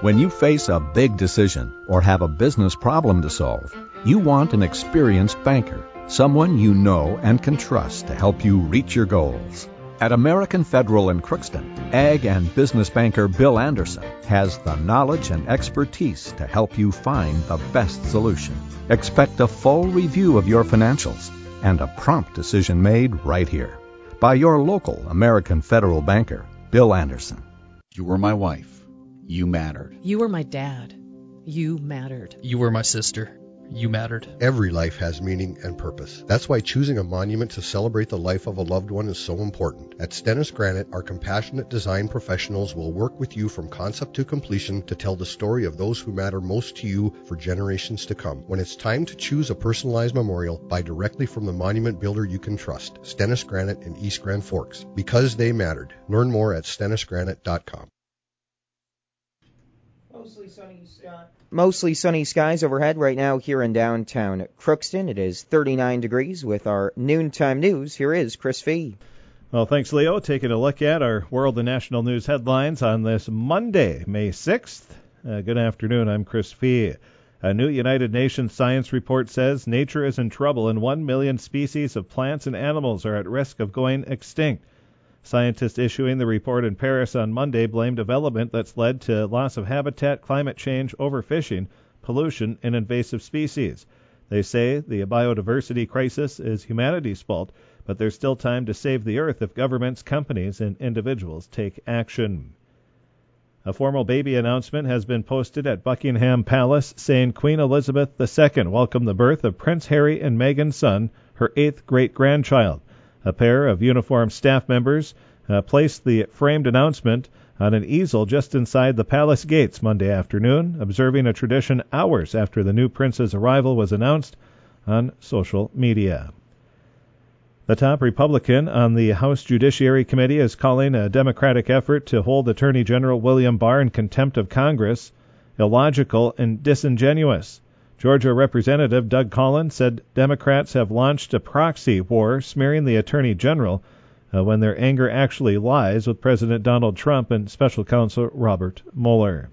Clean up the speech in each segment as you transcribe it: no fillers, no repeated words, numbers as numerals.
When you face a big decision or have a business problem to solve, you want an experienced banker, someone you know and can trust to help you reach your goals. At American Federal in Crookston, Ag and Business Banker Bill Anderson has the knowledge and expertise to help you find the best solution. Expect a full review of your financials and a prompt decision made right here by your local American Federal banker, Bill Anderson. You were my wife. You mattered. You were my dad. You mattered. You were my sister. You mattered. Every life has meaning and purpose. That's why choosing a monument to celebrate the life of a loved one is so important. At Stennis Granite, our compassionate design professionals will work with you from concept to completion to tell the story of those who matter most to you for generations to come. When it's time to choose a personalized memorial, buy directly from the monument builder you can trust, Stennis Granite in East Grand Forks. Because they mattered. Learn more at stennisgranite.com. Mostly sunny skies overhead right now here in downtown Crookston. It is 39 degrees with our noontime news. Here is Chris Fee. Well, thanks, Leo. Taking a look at our world and national news headlines on this Monday, May 6th. Good afternoon. I'm Chris Fee. A new United Nations science report says nature is in trouble and 1 million species of plants and animals are at risk of going extinct. Scientists issuing the report in Paris on Monday blame development that's led to loss of habitat, climate change, overfishing, pollution, and invasive species. They say the biodiversity crisis is humanity's fault, but there's still time to save the earth if governments, companies, and individuals take action. A formal baby announcement has been posted at Buckingham Palace saying Queen Elizabeth II welcomed the birth of Prince Harry and Meghan's son, her 8th great-grandchild. A pair of uniformed staff members placed the framed announcement on an easel just inside the palace gates Monday afternoon, observing a tradition hours after the new prince's arrival was announced on social media. The top Republican on the House Judiciary Committee is calling a Democratic effort to hold Attorney General William Barr in contempt of Congress illogical and disingenuous. Georgia Representative Doug Collins said Democrats have launched a proxy war smearing the Attorney General when their anger actually lies with President Donald Trump and Special Counsel Robert Mueller.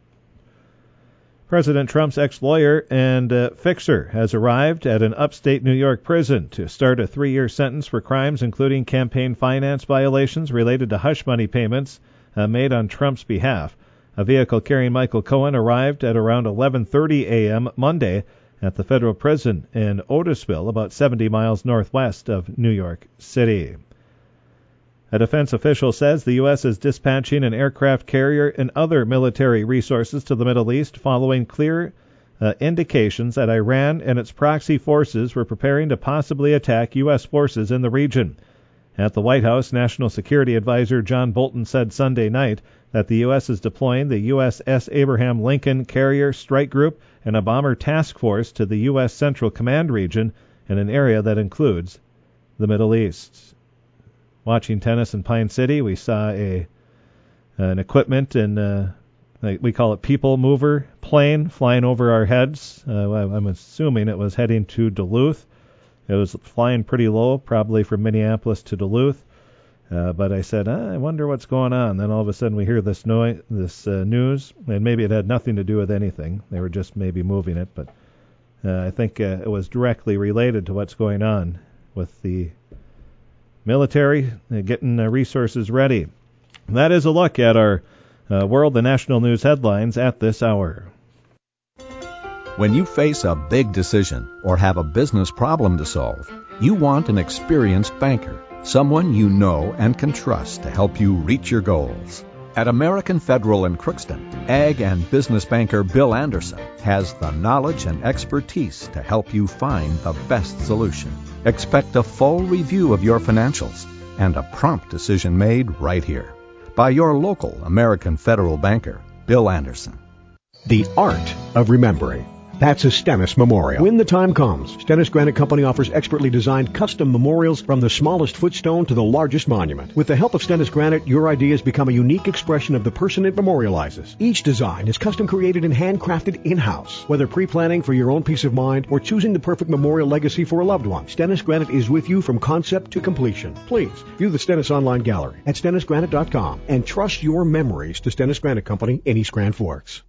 President Trump's ex-lawyer and fixer has arrived at an upstate New York prison to start a 3-year sentence for crimes including campaign finance violations related to hush money payments made on Trump's behalf. A vehicle carrying Michael Cohen arrived at around 11:30 a.m. Monday at the federal prison in Otisville, about 70 miles northwest of New York City. A defense official says the U.S. is dispatching an aircraft carrier and other military resources to the Middle East following clear indications that Iran and its proxy forces were preparing to possibly attack U.S. forces in the region. At the White House, National Security Advisor John Bolton said Sunday night that the U.S. is deploying the USS Abraham Lincoln Carrier Strike Group and a bomber task force to the U.S. Central Command region in an area that includes the Middle East. Watching tennis in Pine City, we saw an equipment and we call it people mover plane flying over our heads. I'm assuming it was heading to Duluth. It was flying pretty low, probably from Minneapolis to Duluth. But I said, I wonder what's going on. Then all of a sudden we hear this news, and maybe it had nothing to do with anything. They were just maybe moving it. But I think it was directly related to what's going on with the military getting resources ready. That is a look at our world and national news headlines at this hour. When you face a big decision or have a business problem to solve, you want an experienced banker, someone you know and can trust to help you reach your goals. At American Federal in Crookston, Ag and Business Banker Bill Anderson has the knowledge and expertise to help you find the best solution. Expect a full review of your financials and a prompt decision made right here by your local American Federal banker, Bill Anderson. The art of remembering. That's a Stennis Memorial. When the time comes, Stennis Granite Company offers expertly designed custom memorials from the smallest footstone to the largest monument. With the help of Stennis Granite, your ideas become a unique expression of the person it memorializes. Each design is custom created and handcrafted in-house. Whether pre-planning for your own peace of mind or choosing the perfect memorial legacy for a loved one, Stennis Granite is with you from concept to completion. Please view the Stennis online gallery at stennisgranite.com and trust your memories to Stennis Granite Company in East Grand Forks.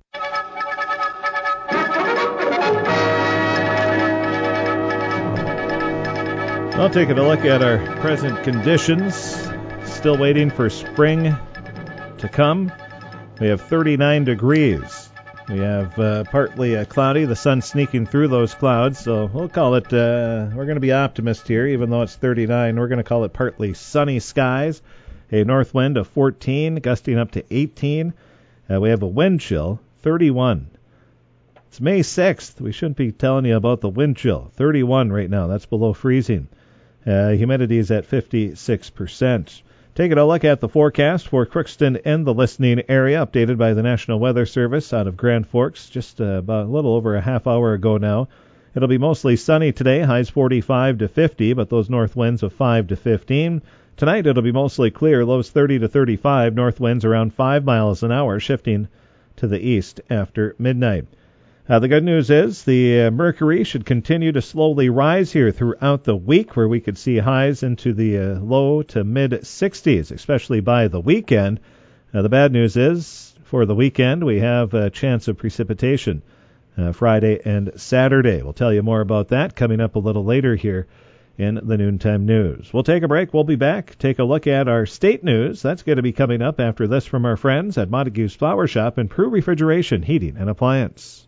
I'll take a look at our present conditions. Still waiting for spring to come. We have 39 degrees. We have partly cloudy, the sun sneaking through those clouds, so we'll call it, we're going to be optimist here, even though it's 39. We're going to call it partly sunny skies, a north wind of 14, gusting up to 18. We have a wind chill, 31. It's May 6th. We shouldn't be telling you about the wind chill. 31 right now. That's below freezing. Humidity is at 56%. Taking a look at the forecast for Crookston and the listening area, updated by the National Weather Service out of Grand Forks just about a little over a half hour ago now. It'll be mostly sunny today, highs 45 to 50, but those north winds of 5 to 15. Tonight it'll be mostly clear, lows 30 to 35, north winds around 5 miles an hour, shifting to the east after midnight. The good news is the mercury should continue to slowly rise here throughout the week, where we could see highs into the low to mid-60s, especially by the weekend. The bad news is, for the weekend, we have a chance of precipitation Friday and Saturday. We'll tell you more about that coming up a little later here in the Noontime News. We'll take a break. We'll be back. Take a look at our state news. That's going to be coming up after this from our friends at Montague's Flower Shop and Prue Refrigeration, Heating and Appliance.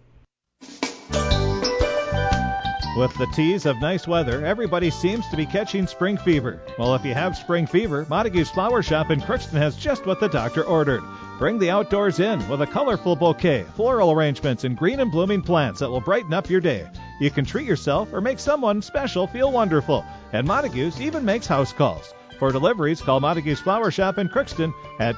With the tease of nice weather, everybody seems to be catching spring fever. Well, if you have spring fever, Montague's Flower Shop in Crookston has just what the doctor ordered. Bring the outdoors in with a colorful bouquet, floral arrangements, and green and blooming plants that will brighten up your day. You can treat yourself or make someone special feel wonderful. And Montague's even makes house calls. For deliveries, call Montague's Flower Shop in Crookston at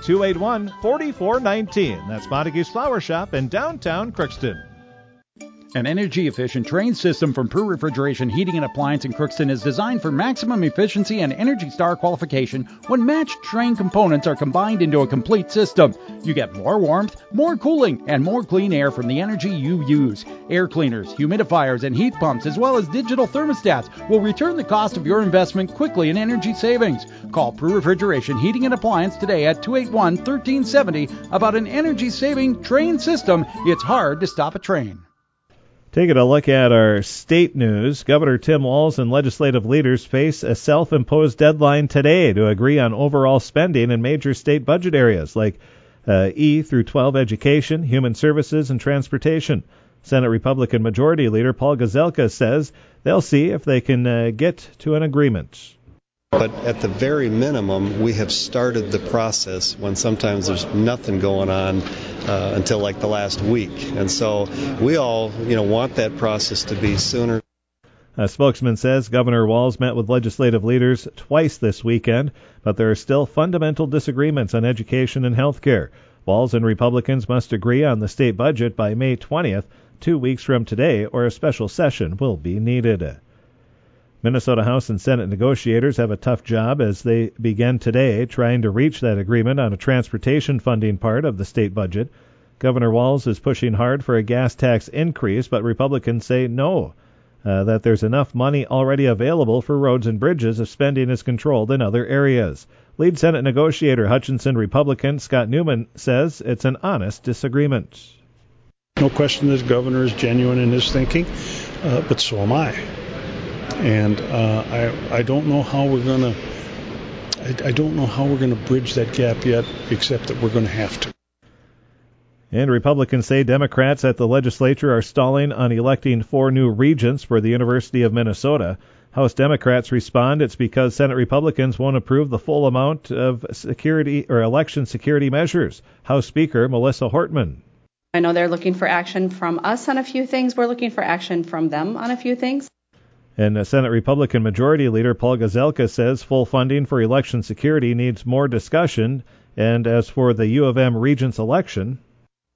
281-4419. That's Montague's Flower Shop in downtown Crookston. An energy-efficient Trane system from Prue Refrigeration, Heating and Appliance in Crookston is designed for maximum efficiency and Energy Star qualification when matched Trane components are combined into a complete system. You get more warmth, more cooling, and more clean air from the energy you use. Air cleaners, humidifiers, and heat pumps, as well as digital thermostats, will return the cost of your investment quickly in energy savings. Call Prue Refrigeration, Heating and Appliance today at 281-1370 about an energy-saving Trane system. It's hard to stop a Trane. Taking a look at our state news, Governor Tim Walz and legislative leaders face a self-imposed deadline today to agree on overall spending in major state budget areas like E through 12 education, human services, and transportation. Senate Republican Majority Leader Paul Gazelka says they'll see if they can get to an agreement. But at the very minimum, we have started the process when sometimes there's nothing going on until like the last week. And so we all, want that process to be sooner. A spokesman says Governor Walz met with legislative leaders twice this weekend, but there are still fundamental disagreements on education and health care. Walz and Republicans must agree on the state budget by May 20th, 2 weeks from today, or a special session will be needed. Minnesota House and Senate negotiators have a tough job as they begin today trying to reach that agreement on a transportation funding part of the state budget. Governor Walz is pushing hard for a gas tax increase, but Republicans say no, that there's enough money already available for roads and bridges if spending is controlled in other areas. Lead Senate negotiator Hutchinson Republican Scott Newman says it's an honest disagreement. No question this governor is genuine in his thinking, but so am I. And I don't know how we're going to bridge that gap yet, except that we're going to have to. And Republicans say Democrats at the legislature are stalling on electing 4 new regents for the University of Minnesota. House Democrats respond it's because Senate Republicans won't approve the full amount of security or election security measures. House Speaker Melissa Hortman. I know they're looking for action from us on a few things. We're looking for action from them on a few things. And Senate Republican Majority Leader Paul Gazelka says full funding for election security needs more discussion. And as for the U of M Regents election,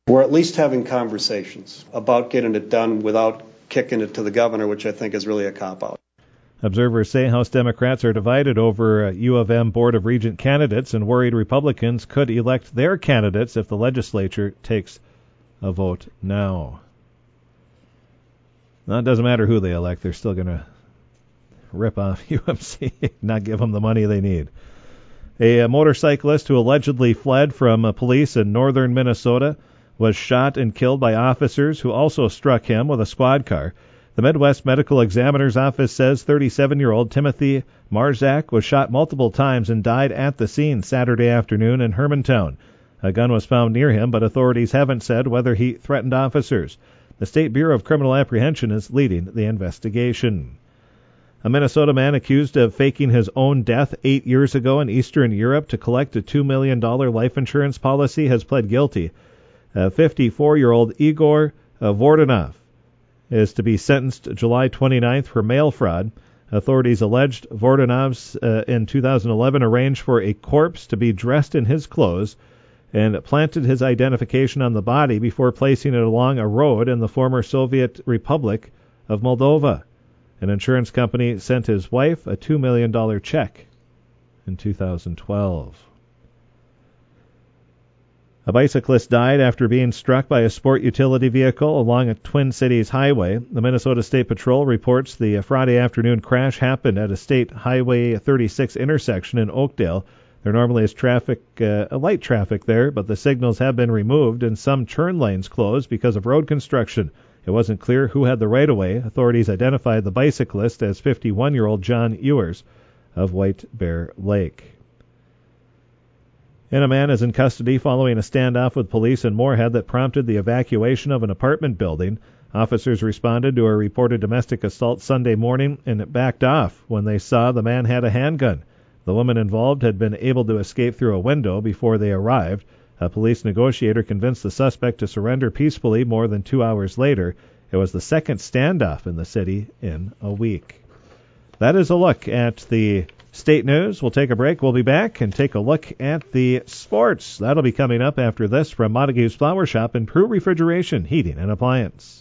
We're at least having conversations about getting it done without kicking it to the governor, which I think is really a cop-out. Observers say House Democrats are divided over U of M Board of Regent candidates and worried Republicans could elect their candidates if the legislature takes a vote now. Now, it doesn't matter who they elect, they're still going to rip off UMC, not give them the money they need. A motorcyclist who allegedly fled from police in northern Minnesota was shot and killed by officers who also struck him with a squad car. The Midwest Medical Examiner's Office says 37-year-old Timothy Marzak was shot multiple times and died at the scene Saturday afternoon in Hermantown. A gun was found near him, but authorities haven't said whether he threatened officers. The State Bureau of Criminal Apprehension is leading the investigation. A Minnesota man accused of faking his own death 8 years ago in Eastern Europe to collect a $2 million life insurance policy has pled guilty. 54-year-old Igor Vordanov is to be sentenced July 29th for mail fraud. Authorities alleged Vordanov's in 2011 arranged for a corpse to be dressed in his clothes and planted his identification on the body before placing it along a road in the former Soviet Republic of Moldova. An insurance company sent his wife a $2 million check in 2012. A bicyclist died after being struck by a sport utility vehicle along a Twin Cities highway. The Minnesota State Patrol reports the Friday afternoon crash happened at a State Highway 36 intersection in Oakdale. There normally is light traffic there, but the signals have been removed and some turn lanes closed because of road construction. It wasn't clear who had the right-of-way. Authorities identified the bicyclist as 51-year-old John Ewers of White Bear Lake. And a man is in custody following a standoff with police in Moorhead that prompted the evacuation of an apartment building. Officers responded to a reported domestic assault Sunday morning and backed off when they saw the man had a handgun. The woman involved had been able to escape through a window before they arrived. A police negotiator convinced the suspect to surrender peacefully more than 2 hours later. It was the second standoff in the city in a week. That is a look at the state news. We'll take a break. We'll be back and take a look at the sports. That'll be coming up after this from Montague's Flower Shop and Prue Refrigeration, Heating and Appliance.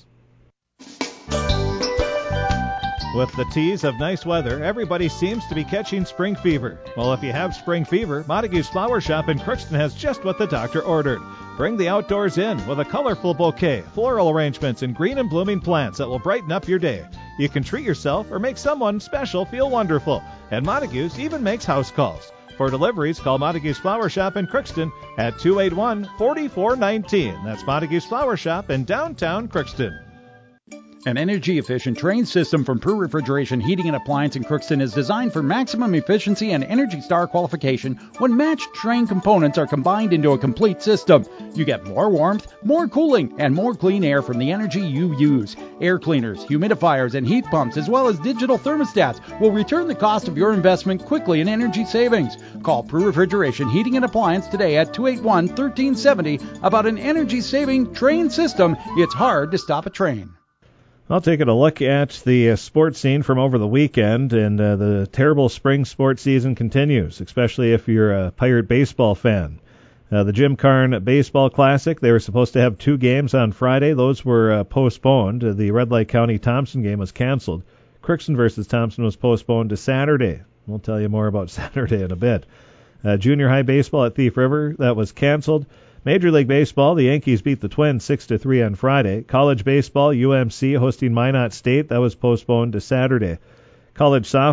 With the tease of nice weather, everybody seems to be catching spring fever. Well, if you have spring fever, Montague's Flower Shop in Crookston has just what the doctor ordered. Bring the outdoors in with a colorful bouquet, floral arrangements, and green and blooming plants that will brighten up your day. You can treat yourself or make someone special feel wonderful. And Montague's even makes house calls. For deliveries, call Montague's Flower Shop in Crookston at 281-4419. That's Montague's Flower Shop in downtown Crookston. An energy-efficient Train system from Prue Refrigeration, Heating and Appliance in Crookston is designed for maximum efficiency and Energy Star qualification when matched Train components are combined into a complete system. You get more warmth, more cooling, and more clean air from the energy you use. Air cleaners, humidifiers, and heat pumps, as well as digital thermostats, will return the cost of your investment quickly in energy savings. Call Prue Refrigeration, Heating and Appliance today at 281-1370 about an energy-saving Train system. It's hard to stop a train. I'll take a look at the sports scene from over the weekend, and the terrible spring sports season continues, especially if you're a Pirate baseball fan. The Jim Karn Baseball Classic, they were supposed to have 2 games on Friday. Those were postponed. The Red Lake County-Thompson game was canceled. Crookston versus Thompson was postponed to Saturday. We'll tell you more about Saturday in a bit. Junior high baseball at Thief River, that was canceled. Major League Baseball, the Yankees beat the Twins 6-3 on Friday. College baseball, UMC hosting Minot State, that was postponed to Saturday. High school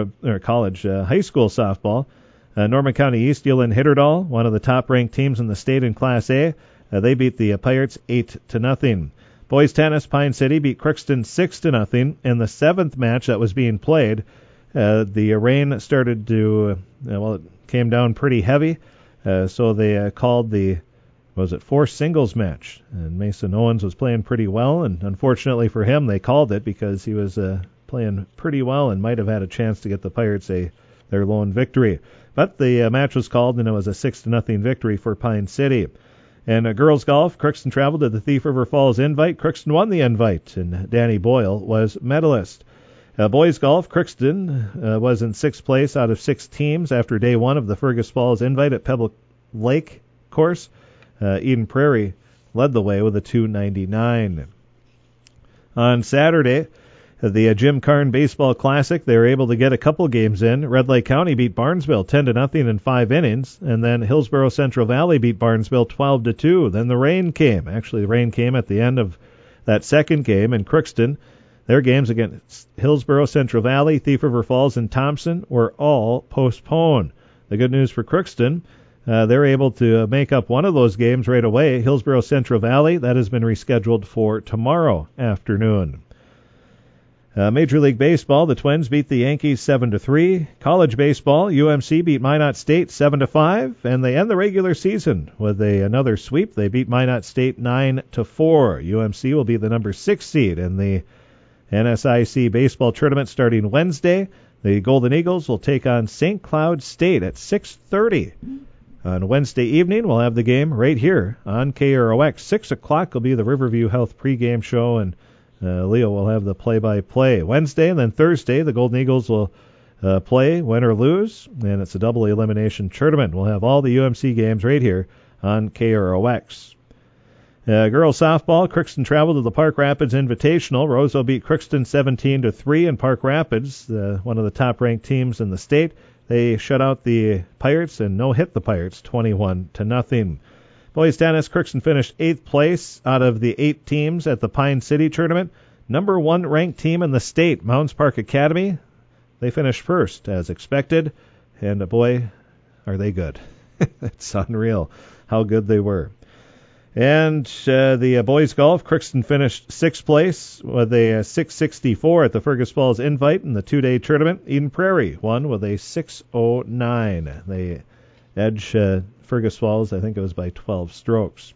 softball, Norman County East, Ullin Hitterdal, one of the top-ranked teams in the state in Class A, they beat the Pirates 8-0. Boys tennis, Pine City beat Crookston 6-0 in the 7th match that was being played. The rain started to, it came down pretty heavy, so they called the forced singles match, and Mason Owens was playing pretty well, and unfortunately for him, they called it because he was playing pretty well and might have had a chance to get the Pirates their lone victory. But the match was called, and it was a 6-0 victory for Pine City. And girls golf, Crookston traveled to the Thief River Falls Invite. Crookston won the invite, and Danny Boyle was medalist. Boys golf, Crookston was in 6th place out of 6 teams after day 1 of the Fergus Falls Invite at Pebble Lake course. Eden Prairie led the way with a 2.99. On Saturday, the Jim Karn Baseball Classic, they were able to get a couple games in. Red Lake County beat Barnesville 10-0 in 5 innings, and then Hillsborough Central Valley beat Barnesville 12-2. Then the rain came. Actually, the rain came at the end of that second game in Crookston. Their games against Hillsborough Central Valley, Thief River Falls, and Thompson were all postponed. The good news for Crookston, they're able to make up one of those games right away. Hillsborough Central Valley, that has been rescheduled for tomorrow afternoon. Major League Baseball, the Twins beat the Yankees 7-3. College baseball, UMC beat Minot State 7-5, and they end the regular season with another sweep. They beat Minot State 9-4. UMC will be the number 6 seed in the NSIC baseball tournament starting Wednesday. The Golden Eagles will take on St. Cloud State at 6:30. On Wednesday evening, we'll have the game right here on KROX. 6 o'clock will be the Riverview Health pregame show, and Leo will have the play-by-play. Wednesday and then Thursday, the Golden Eagles will play, win or lose, and it's a double elimination tournament. We'll have all the UMC games right here on KROX. Girls softball, Crookston traveled to the Park Rapids Invitational. Roseau beat Crookston 17-3 in Park Rapids, one of the top-ranked teams in the state. They shut out the Pirates and no-hit the Pirates 21-0. Boys tennis, Crookston finished 8th place out of the 8 teams at the Pine City tournament. Number 1 ranked team in the state, Mounds Park Academy, they finished first as expected, and boy, are they good. It's unreal how good they were. And the boys golf, Crookston finished 6th place with a 664 at the Fergus Falls Invite in the 2-day tournament. Eden Prairie won with a 609. They edged Fergus Falls, I think it was by 12 strokes.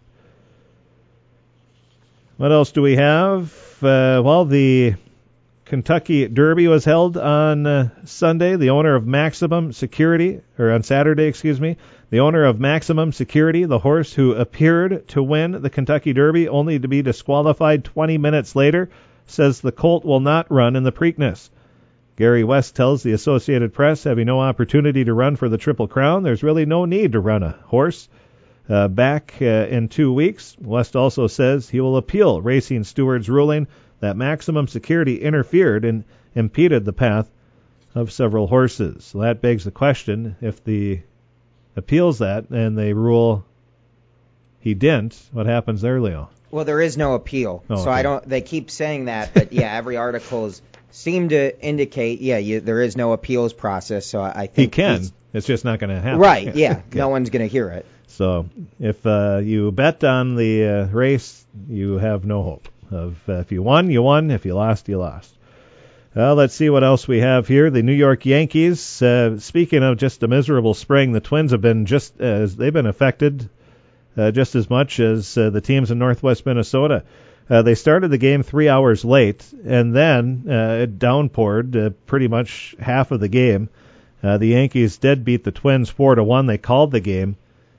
What else do we have? Well, the Kentucky Derby was held on Sunday. The owner of Maximum Security, or on Saturday, excuse me, the owner of Maximum Security, the horse who appeared to win the Kentucky Derby only to be disqualified 20 minutes later, says the colt will not run in the Preakness. Gary West tells the Associated Press, having no opportunity to run for the Triple Crown, there's really no need to run a horse. Back in 2 weeks, West also says he will appeal Racing Steward's ruling that Maximum Security interfered and impeded the path of several horses. So that begs the question, if the appeals that and they rule he didn't, what happens there, Leo? Well, there is no appeal. Oh, so okay. They keep saying that, but yeah, every article seem to indicate, there is no appeals process, so I think... He can, it's just not going to happen. Right, yeah, Okay. No one's going to hear it. So if you bet on the race, you have no hope. If you won, you won. If you lost, you lost. Let's see what else we have here. The New York Yankees, speaking of just a miserable spring, the Twins have been they've been affected just as much as the teams in Northwest Minnesota. They started the game 3 hours late, and then it downpoured pretty much half of the game. The Yankees did beat the Twins 4-1. They called the game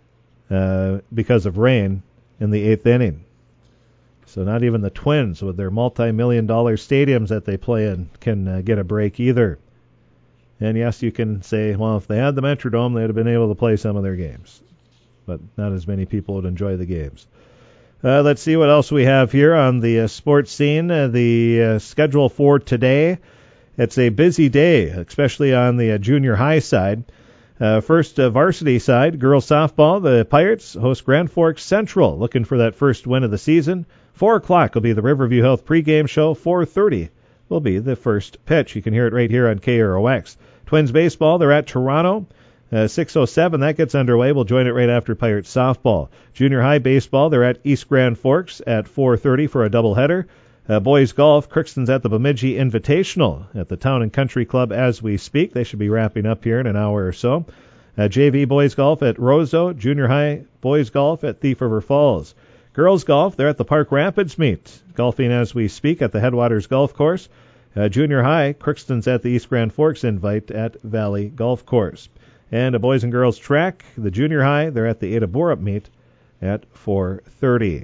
because of rain in the 8th inning. So not even the Twins, with their multi-million-dollar stadiums that they play in, can get a break either. And yes, you can say, well, if they had the Metrodome, they'd have been able to play some of their games. But not as many people would enjoy the games. Let's see what else we have here on the sports scene. The schedule for today, it's a busy day, especially on the junior high side. First, varsity side, girls softball, the Pirates host Grand Forks Central, looking for that first win of the season. 4 o'clock will be the Riverview Health pregame show. 4:30 will be the first pitch. You can hear it right here on KROX. Twins baseball, they're at Toronto. 6:07, that gets underway. We'll join it right after Pirates softball. Junior high baseball, they're at East Grand Forks at 4:30 for a doubleheader. Boys golf, Crookston's at the Bemidji Invitational at the Town and Country Club as we speak. They should be wrapping up here in an hour or so. JV boys golf at Roseau. Junior high boys golf at Thief River Falls. Girls golf, they're at the Park Rapids meet, golfing as we speak at the Headwaters Golf Course. Junior high, Crookston's at the East Grand Forks Invite at Valley Golf Course. And a boys and girls track, the junior high, they're at the Ada Borup meet at 4:30.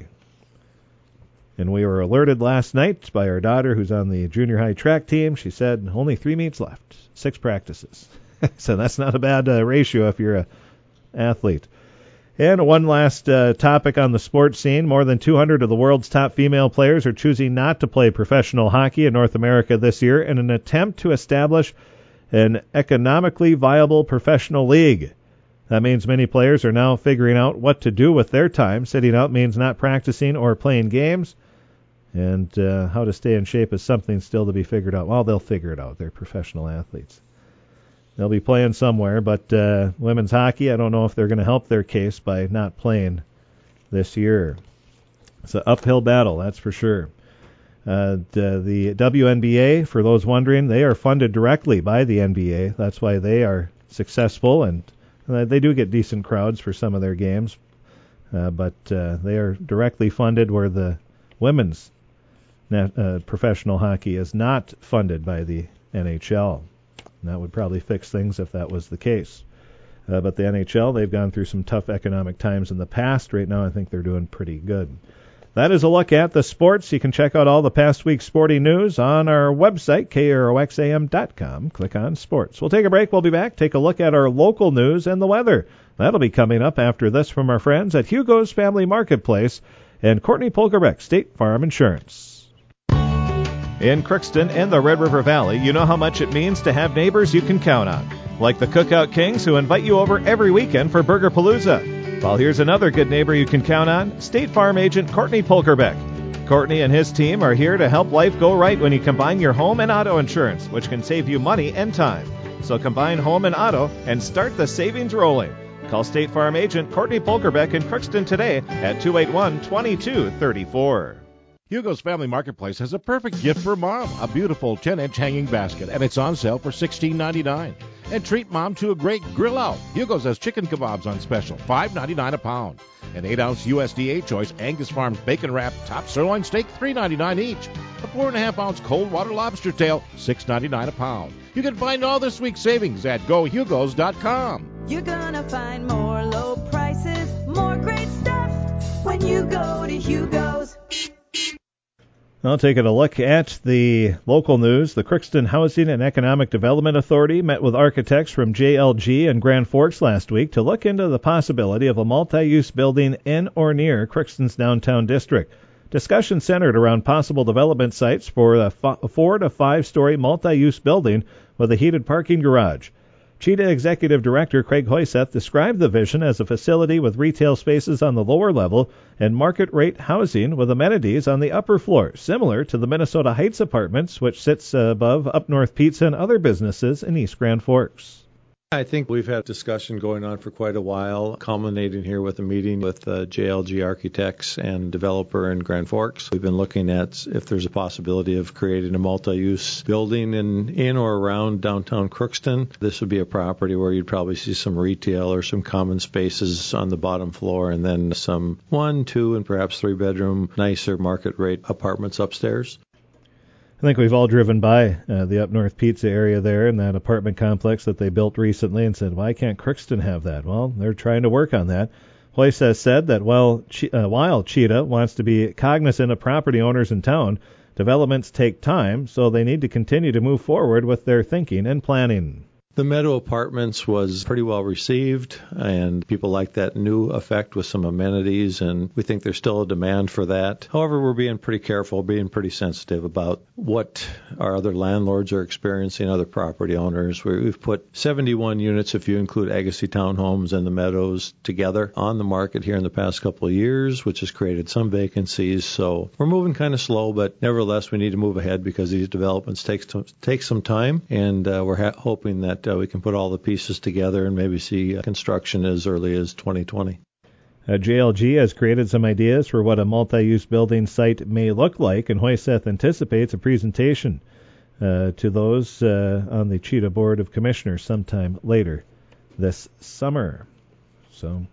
And we were alerted last night by our daughter who's on the junior high track team. She said only 3 meets left, 6 practices. So that's not a bad ratio if you're an athlete. And one last topic on the sports scene. More than 200 of the world's top female players are choosing not to play professional hockey in North America this year in an attempt to establish an economically viable professional league. That means many players are now figuring out what to do with their time. Sitting out means not practicing or playing games. And how to stay in shape is something still to be figured out. Well, they'll figure it out. They're professional athletes. They'll be playing somewhere, but women's hockey, I don't know if they're going to help their case by not playing this year. It's an uphill battle, that's for sure. The WNBA, for those wondering, they are funded directly by the NBA. That's why they are successful, and they do get decent crowds for some of their games. But they are directly funded, where the women's professional hockey is not funded by the NHL. And that would probably fix things if that was the case. But the NHL, they've gone through some tough economic times in the past. Right now, I think they're doing pretty good. That is a look at the sports. You can check out all the past week's sporting news on our website, KROXAM.com. Click on sports. We'll take a break. We'll be back. Take a look at our local news and the weather. That'll be coming up after this from our friends at Hugo's Family Marketplace and Courtney Polkerbeck, State Farm Insurance. In Crookston and the Red River Valley, you know how much it means to have neighbors you can count on, like the Cookout Kings who invite you over every weekend for Burger Palooza. Well, here's another good neighbor you can count on, State Farm agent Courtney Polkerbeck. Courtney and his team are here to help life go right when you combine your home and auto insurance, which can save you money and time. So combine home and auto and start the savings rolling. Call State Farm agent Courtney Polkerbeck in Crookston today at 281-2234. Hugo's Family Marketplace has a perfect gift for Mom, a beautiful 10-inch hanging basket, and it's on sale for $16.99. And treat Mom to a great grill out. Hugo's has chicken kebabs on special, $5.99 a pound. An 8-ounce USDA Choice Angus Farms Bacon Wrap Top Sirloin Steak, $3.99 each. A 4.5-ounce cold water lobster tail, $6.99 a pound. You can find all this week's savings at GoHugos.com. You're gonna find more low prices, more great stuff when you go to Hugo's. Now, taking a look at the local news, the Crookston Housing and Economic Development Authority met with architects from JLG and Grand Forks last week to look into the possibility of a multi-use building in or near Crookston's downtown district. Discussion centered around possible development sites for a 4 to 5-story multi-use building with a heated parking garage. Cheetah Executive Director Craig Hoyseth described the vision as a facility with retail spaces on the lower level and market-rate housing with amenities on the upper floor, similar to the Minnesota Heights Apartments, which sits above Up North Pizza and other businesses in East Grand Forks. I think we've had discussion going on for quite a while, culminating here with a meeting with JLG Architects and developer in Grand Forks. We've been looking at if there's a possibility of creating a multi-use building in or around downtown Crookston. This would be a property where you'd probably see some retail or some common spaces on the bottom floor, and then some 1, 2, and perhaps 3-bedroom, nicer market-rate apartments upstairs. I think we've all driven by the Up North Pizza area there and that apartment complex that they built recently and said, why can't Crookston have that? Well, they're trying to work on that. Hoyce has said that while Cheetah wants to be cognizant of property owners in town, developments take time, so they need to continue to move forward with their thinking and planning. The Meadow Apartments was pretty well received, and people like that new effect with some amenities, and we think there's still a demand for that. However, we're being pretty careful, being pretty sensitive about what our other landlords are experiencing, other property owners. We've put 71 units, if you include Agassiz Townhomes and the Meadows together, on the market here in the past couple of years, which has created some vacancies. So we're moving kind of slow, but nevertheless, we need to move ahead because these developments take some time, and we're hoping that we can put all the pieces together and maybe see construction as early as 2020. JLG has created some ideas for what a multi-use building site may look like, and Hoyseth anticipates a presentation to those on the Cheetah Board of Commissioners sometime later this summer. So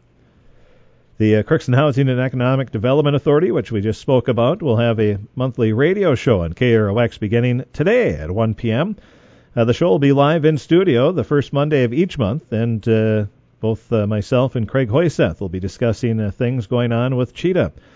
the Crookston Housing and Economic Development Authority, which we just spoke about, will have a monthly radio show on KROX beginning today at 1 p.m. The show will be live in studio the first Monday of each month, and both myself and Craig Hoyseth will be discussing things going on with Cheetah.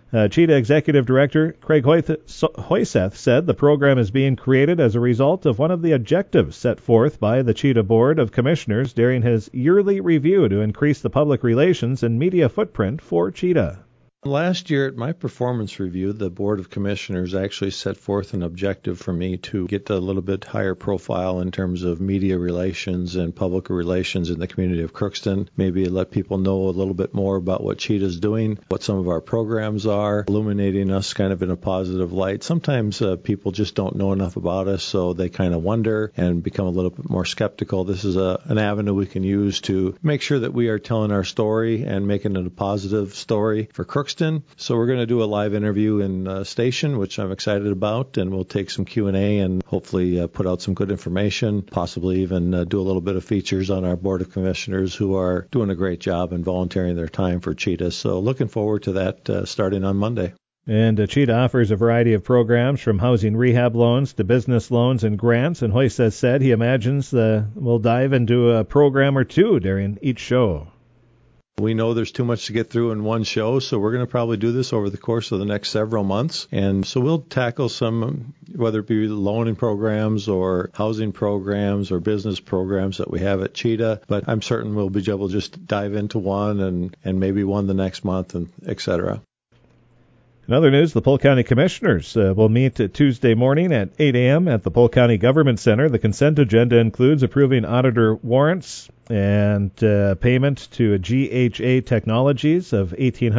Cheetah Executive Director Craig Hoyseth said the program is being created as a result of one of the objectives set forth by the Cheetah Board of Commissioners during his yearly review to increase the public relations and media footprint for Cheetah. Last year at my performance review, the Board of Commissioners actually set forth an objective for me to get a little bit higher profile in terms of media relations and public relations in the community of Crookston. Maybe let people know a little bit more about what Cheetah's doing, what some of our programs are, illuminating us kind of in a positive light. Sometimes people just don't know enough about us, so they kind of wonder and become a little bit more skeptical. This is an avenue we can use to make sure that we are telling our story and making it a positive story for Crookston. So we're going to do a live interview in station, which I'm excited about, and we'll take some Q&A and hopefully put out some good information, possibly even do a little bit of features on our Board of Commissioners who are doing a great job and volunteering their time for Cheetah. So looking forward to that starting on Monday. And Cheetah offers a variety of programs from housing rehab loans to business loans and grants, and Hoyce has said he imagines we'll dive into a program or two during each show. We know there's too much to get through in one show, so we're going to probably do this over the course of the next several months. And so we'll tackle some, whether it be loaning programs or housing programs or business programs that we have at Cheetah. But I'm certain we'll be able to just dive into one and maybe one the next month, and et cetera. In other news, the Polk County Commissioners will meet Tuesday morning at 8 a.m. at the Polk County Government Center. The consent agenda includes approving auditor warrants and payment to GHA Technologies of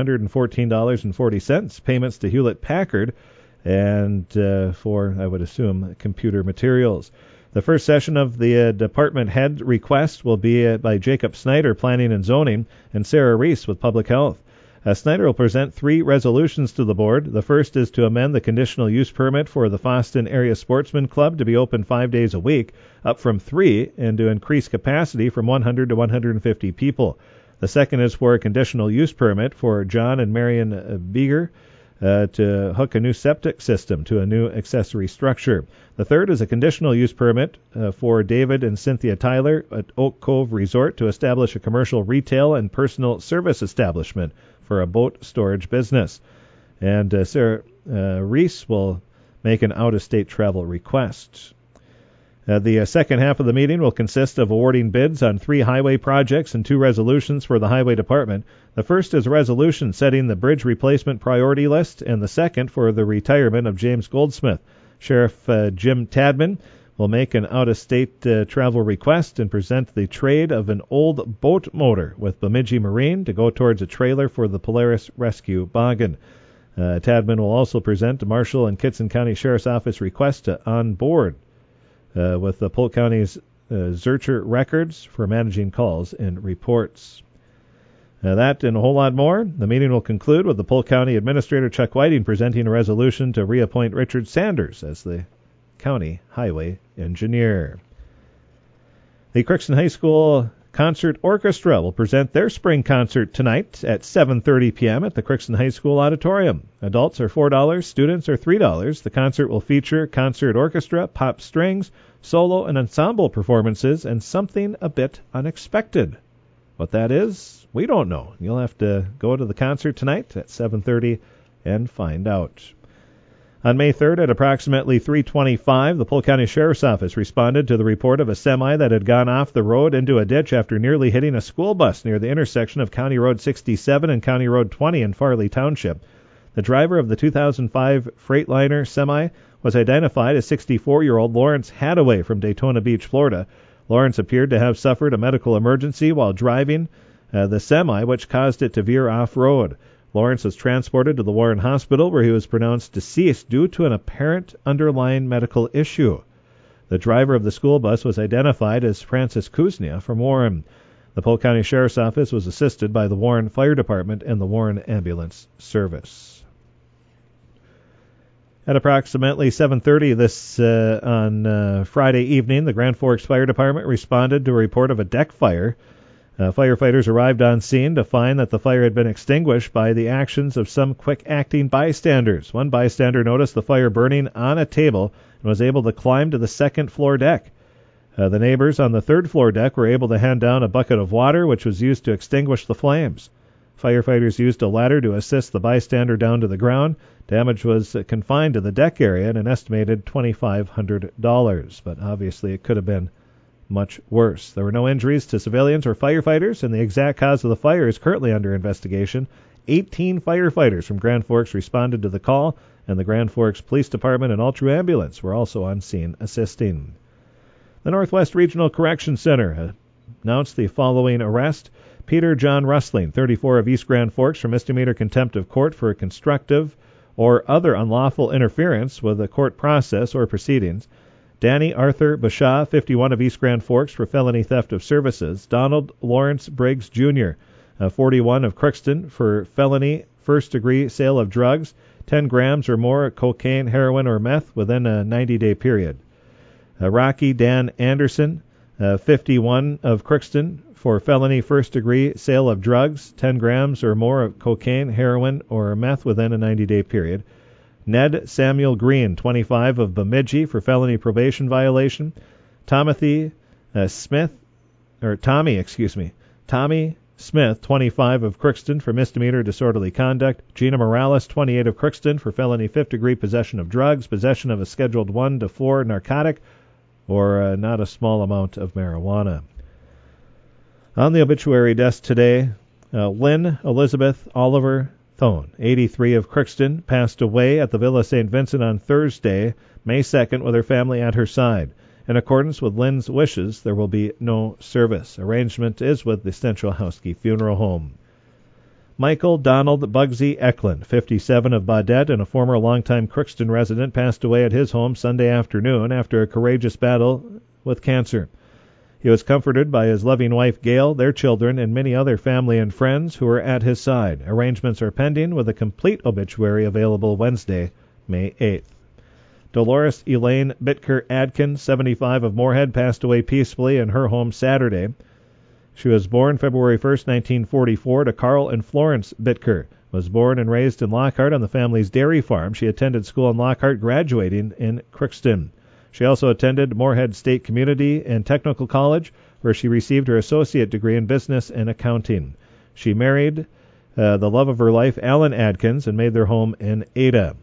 $1,814.40, payments to Hewlett-Packard, and for, I would assume, computer materials. The first session of the department head request will be by Jacob Snyder, Planning and Zoning, and Sarah Reese with Public Health. Snyder will present 3 resolutions to the board. The first is to amend the conditional use permit for the Fosston Area Sportsman Club to be open 5 days a week, up from 3, and to increase capacity from 100 to 150 people. The second is for a conditional use permit for John and Marion Beeger to hook a new septic system to a new accessory structure. The third is a conditional use permit for David and Cynthia Tyler at Oak Cove Resort to establish a commercial retail and personal service establishment for a boat storage business. And Sarah Reese will make an out-of-state travel request. The second half of the meeting will consist of awarding bids on 3 highway projects and 2 resolutions for the Highway Department. The first is a resolution setting the bridge replacement priority list, and the second for the retirement of James Goldsmith. Sheriff Jim Tadman will make an out-of-state travel request and present the trade of an old boat motor with Bemidji Marine to go towards a trailer for the Polaris Rescue Boggin. Tadman will also present the Marshall and Kitson County Sheriff's Office request to on board with the Polk County's Zurcher records for managing calls and reports. That and a whole lot more. The meeting will conclude with the Polk County Administrator Chuck Whiting presenting a resolution to reappoint Richard Sanders as the County Highway Engineer. The Crookston High School Concert Orchestra will present their spring concert tonight at 7:30 p.m. at the Crookston High School Auditorium. Adults are $4, students are $3. The concert will feature concert orchestra, pop strings, solo and ensemble performances, and something a bit unexpected. What that is, we don't know. You'll have to go to the concert tonight at 7:30 and find out. On May 3rd at approximately 3:25, the Polk County Sheriff's Office responded to the report of a semi that had gone off the road into a ditch after nearly hitting a school bus near the intersection of County Road 67 and County Road 20 in Farley Township. The driver of the 2005 Freightliner semi was identified as 64-year-old Lawrence Hadaway from Daytona Beach, Florida. Lawrence appeared to have suffered a medical emergency while driving the semi, which caused it to veer off-road. Lawrence was transported to the Warren Hospital, where he was pronounced deceased due to an apparent underlying medical issue. The driver of the school bus was identified as Francis Kuznia from Warren. The Polk County Sheriff's Office was assisted by the Warren Fire Department and the Warren Ambulance Service. At approximately 7:30 on Friday evening, the Grand Forks Fire Department responded to a report of a deck fire. Firefighters arrived on scene to find that the fire had been extinguished by the actions of some quick-acting bystanders. One bystander noticed the fire burning on a table and was able to climb to the second-floor deck. The neighbors on the third-floor deck were able to hand down a bucket of water, which was used to extinguish the flames. Firefighters used a ladder to assist the bystander down to the ground. Damage was confined to the deck area and an estimated $2,500, but obviously it could have been much worse. There were no injuries to civilians or firefighters, and the exact cause of the fire is currently under investigation. 18 firefighters from Grand Forks responded to the call, and the Grand Forks Police Department and Altru Ambulance were also on scene assisting. The Northwest Regional Correction Center announced the following arrest. Peter John Rustling, 34 of East Grand Forks, for misdemeanor contempt of court for constructive or other unlawful interference with the court process or proceedings. Danny Arthur Bashaw, 51 of East Grand Forks, for felony theft of services. Donald Lawrence Briggs Jr., 41 of Crookston, for felony first-degree sale of drugs, 10 grams or more of cocaine, heroin, or meth within a 90-day period. Rocky Dan Anderson, 51 of Crookston, for felony first-degree sale of drugs, 10 grams or more of cocaine, heroin, or meth within a 90-day period. Ned Samuel Green, 25 of Bemidji, for felony probation violation. Tommy Smith, 25 of Crookston, for misdemeanor disorderly conduct. Gina Morales, 28 of Crookston, for felony fifth-degree possession of drugs, possession of a Scheduled 1 to 4 narcotic, or not a small amount of marijuana. On the obituary desk today, Lynn Elizabeth Oliver Thone, 83 of Crookston, passed away at the Villa St. Vincent on Thursday, May 2nd, with her family at her side. In accordance with Lynn's wishes, there will be no service. Arrangement is with the Stenchel-Houski Funeral Home. Michael Donald Bugsy Eklund, 57 of Baudette and a former longtime Crookston resident, passed away at his home Sunday afternoon after a courageous battle with cancer. He was comforted by his loving wife Gail, their children, and many other family and friends who were at his side. Arrangements are pending, with a complete obituary available Wednesday, May 8th. Dolores Elaine Bitker Adkins, 75 of Moorhead, passed away peacefully in her home Saturday. She was born February 1st, 1944, to Carl and Florence Bitker. Was born and raised in Lockhart on the family's dairy farm. She attended school in Lockhart, graduating in Crookston. She also attended Moorhead State Community and Technical College, where she received her associate degree in business and accounting. She married the love of her life, Alan Adkins, and made their home in Ada.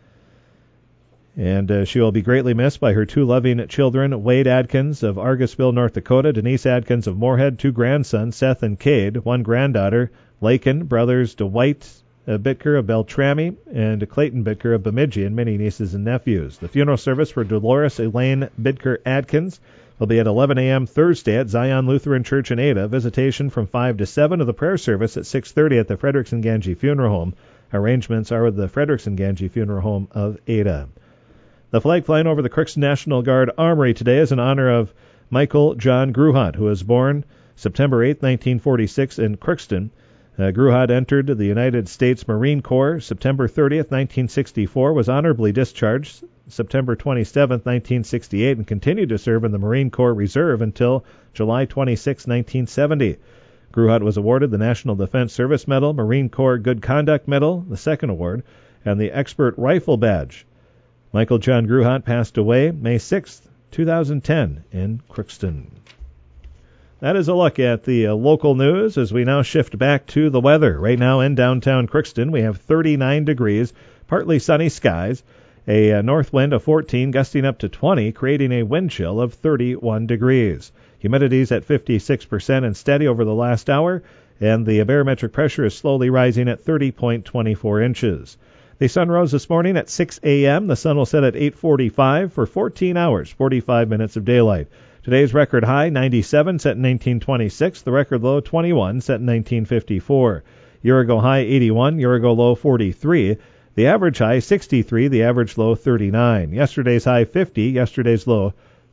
And she will be greatly missed by her two loving children, Wade Adkins of Argusville, North Dakota, Denise Adkins of Moorhead, two grandsons, Seth and Cade, one granddaughter, Lakin, brothers Dwight Bitker of Beltrami, and Clayton Bitker of Bemidji, and many nieces and nephews. The funeral service for Dolores Elaine Bitker Adkins will be at 11 a.m. Thursday at Zion Lutheran Church in Ada. Visitation from 5 to 7 of the prayer service at 6:30 at the Frederickson-Ganji Funeral Home. Arrangements are with the Frederickson-Ganji Funeral Home of Ada. The flag flying over the Crookston National Guard Armory today is in honor of Michael John Gruhat, who was born September 8, 1946 in Crookston. Gruhat entered the United States Marine Corps September 30th, 1964, was honorably discharged September 27, 1968, and continued to serve in the Marine Corps Reserve until July 26, 1970. Gruhat was awarded the National Defense Service Medal, Marine Corps Good Conduct Medal, the second award, and the Expert Rifle Badge. Michael John Gruhat passed away May 6, 2010, in Crookston. That is a look at the local news as we now shift back to the weather. Right now in downtown Crookston, we have 39 degrees, partly sunny skies, a north wind of 14, gusting up to 20, creating a wind chill of 31 degrees. Humidity is at 56% and steady over the last hour, and the barometric pressure is slowly rising at 30.24 inches. The sun rose this morning at 6 a.m. The sun will set at 8:45 for 14 hours, 45 minutes of daylight. Today's record high, 97, set in 1926. The record low, 21, set in 1954. Year-ago high, 81. Year-ago low, 43. The average high, 63. The average low, 39. Yesterday's high, 50. Yesterday's low,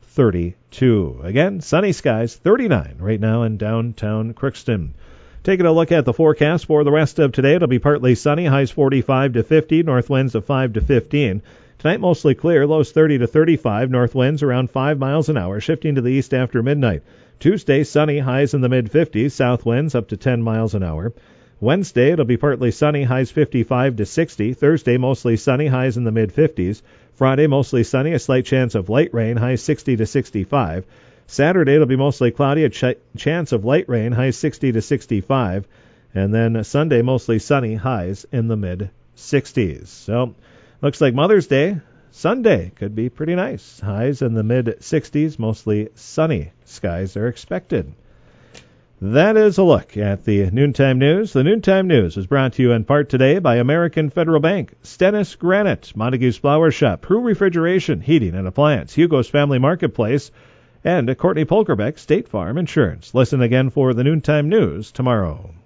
32. Again, sunny skies, 39 right now in downtown Crookston. Taking a look at the forecast for the rest of today, it'll be partly sunny, highs 45 to 50, north winds of 5 to 15. Tonight, mostly clear, lows 30 to 35, north winds around 5 miles an hour, shifting to the east after midnight. Tuesday, sunny, highs in the mid-50s, south winds up to 10 miles an hour. Wednesday, it'll be partly sunny, highs 55 to 60. Thursday, mostly sunny, highs in the mid-50s. Friday, mostly sunny, a slight chance of light rain, highs 60 to 65. Saturday, it'll be mostly cloudy, a chance of light rain, highs 60 to 65. And then Sunday, mostly sunny, highs in the mid-60s. So, looks like Mother's Day, Sunday, could be pretty nice. Highs in the mid-60s, mostly sunny skies are expected. That is a look at the Noontime News. The Noontime News is brought to you in part today by American Federal Bank, Stennis Granite, Montague's Flower Shop, Prue Refrigeration, Heating and Appliance, Hugo's Family Marketplace, and Courtney Polkerbeck, State Farm Insurance. Listen again for the Noontime News tomorrow.